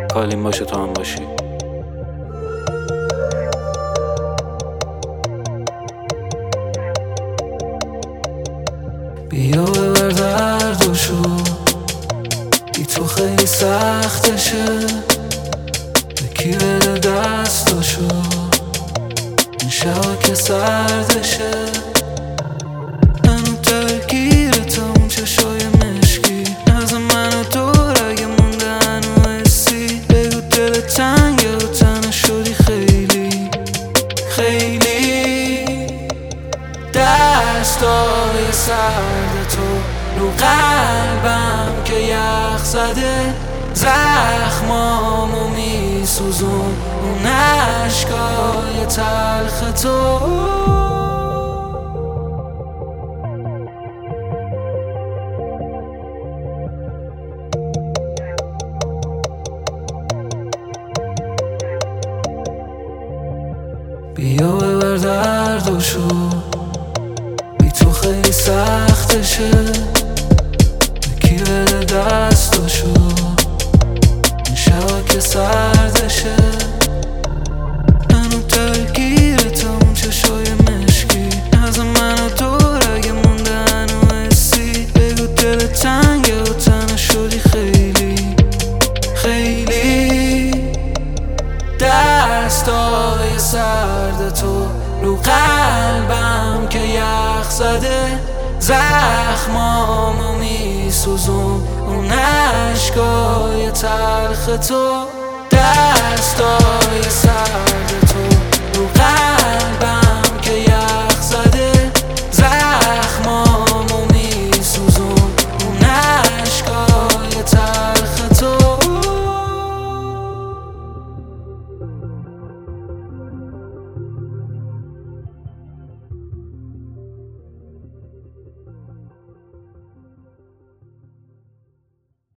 کالیم باشه تو هم باشی. بیا ببر دردشو، بی تو خیلی سختشه. یکی بده دستشو، این شبا که سردشه. منو درگیرتم اون چشای مشکی، نزد منو دور اگه مونده هنو حسی. بگو دل تنگه و تنه شدی خیلی خیلی. دستای سرد تو رو قلبم که یخ زده، زخمامو میسوزون اون عشقای تلخ تو. بیا ببر دردشو، بی تو خیلی سختشه. یکی بده دستشو، این شبا که سردشه. منو درگیرتم اون چشای مشکی، نزد منو دور اگه مونده هنو حسی. بگو دل تنگه و تنه شدی خیلی خیلی. دستای سرد تو رو قلبم که یخ زده، زخمامو میسوزون اون عشقای تلخ تو. دستای